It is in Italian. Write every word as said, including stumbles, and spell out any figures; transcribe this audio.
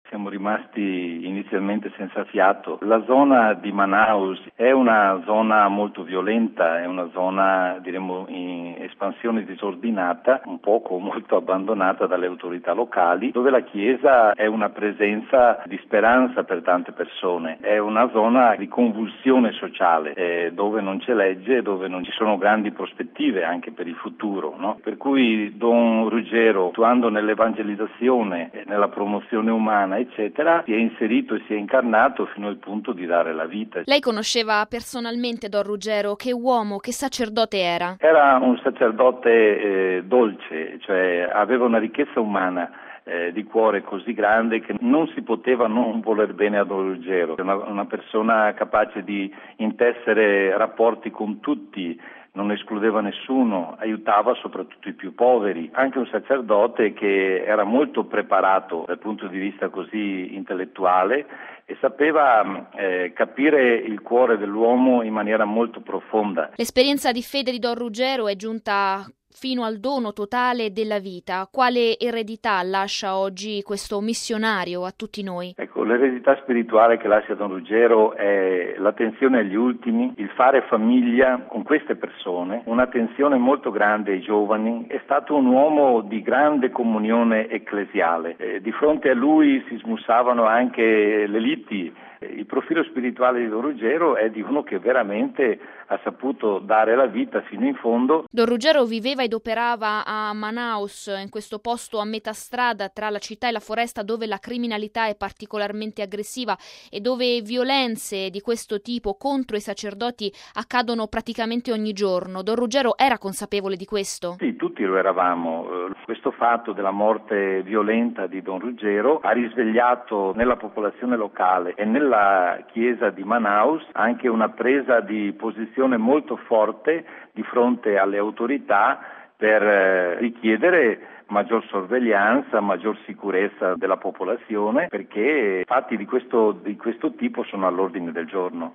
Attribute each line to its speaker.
Speaker 1: Siamo rimasti inizialmente senza fiato. La zona di Manaus è una zona molto violenta, è una zona diremmo in espansione disordinata, un poco molto abbandonata dalle autorità locali, dove la Chiesa è una presenza di speranza per tante persone. È una zona di convulsione sociale, eh, dove non c'è legge, dove non ci sono grandi prospettive anche per il futuro, no? Per cui Don Ruggero, attuando nell'evangelizzazione e nella promozione umana, eccetera, si è inserito e si è incarnato fino al punto di dare la vita.
Speaker 2: Lei conosceva personalmente Don Ruggero? Che uomo, che sacerdote era?
Speaker 1: Era un sacerdote eh, dolce, cioè aveva una ricchezza umana eh, di cuore così grande che non si poteva non voler bene a Don Ruggero. Una, una persona capace di intessere rapporti con tutti, non escludeva nessuno, aiutava soprattutto i più poveri. Anche un sacerdote che era molto preparato dal punto di vista così intellettuale e sapeva eh, capire il cuore dell'uomo in maniera molto profonda.
Speaker 2: L'esperienza di fede di Don Ruggero è giunta fino al dono totale della vita. Quale eredità lascia oggi questo missionario a tutti noi?
Speaker 1: Ecco, l'eredità spirituale che lascia Don Ruggero è l'attenzione agli ultimi, il fare famiglia con queste persone, un'attenzione molto grande ai giovani. È stato un uomo di grande comunione ecclesiale. Eh, di fronte a lui si smussavano anche le liti. Il profilo spirituale di Don Ruggero è di uno che veramente ha saputo dare la vita fino in fondo.
Speaker 2: Don Ruggero viveva ed operava a Manaus, in questo posto a metà strada tra la città e la foresta, dove la criminalità è particolarmente aggressiva e dove violenze di questo tipo contro i sacerdoti accadono praticamente ogni giorno. Don Ruggero era consapevole di questo?
Speaker 1: Sì, tutti lo eravamo. Questo fatto della morte violenta di Don Ruggero ha risvegliato nella popolazione locale e nella la chiesa di Manaus anche una presa di posizione molto forte di fronte alle autorità per eh, richiedere maggior sorveglianza, maggior sicurezza della popolazione, perché fatti di questo, di questo tipo sono all'ordine del giorno.